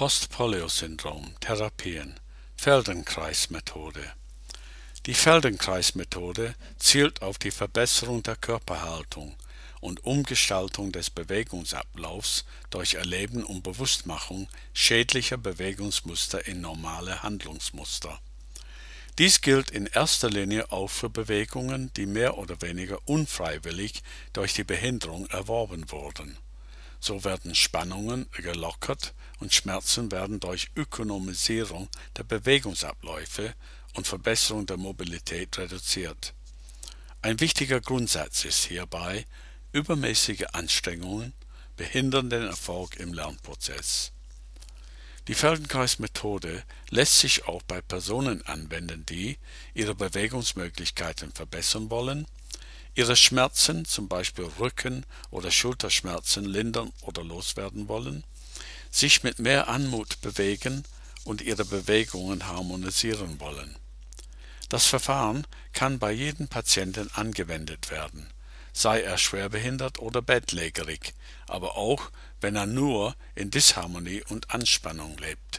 Post-Polio-Syndrom, Therapien, Feldenkrais-Methode. Die Feldenkrais-Methode zielt auf die Verbesserung der Körperhaltung und Umgestaltung des Bewegungsablaufs durch Erleben und Bewusstmachung schädlicher Bewegungsmuster in normale Handlungsmuster. Dies gilt in erster Linie auch für Bewegungen, die mehr oder weniger unfreiwillig durch die Behinderung erworben wurden. So werden Spannungen gelockert und Schmerzen werden durch Ökonomisierung der Bewegungsabläufe und Verbesserung der Mobilität reduziert. Ein wichtiger Grundsatz ist hierbei: übermäßige Anstrengungen behindern den Erfolg im Lernprozess. Die Feldenkrais-Methode lässt sich auch bei Personen anwenden, die ihre Bewegungsmöglichkeiten verbessern wollen, ihre Schmerzen, zum Beispiel Rücken- oder Schulterschmerzen, lindern oder loswerden wollen, sich mit mehr Anmut bewegen und ihre Bewegungen harmonisieren wollen. Das Verfahren kann bei jedem Patienten angewendet werden, sei er schwerbehindert oder bettlägerig, aber auch, wenn er nur in Disharmonie und Anspannung lebt.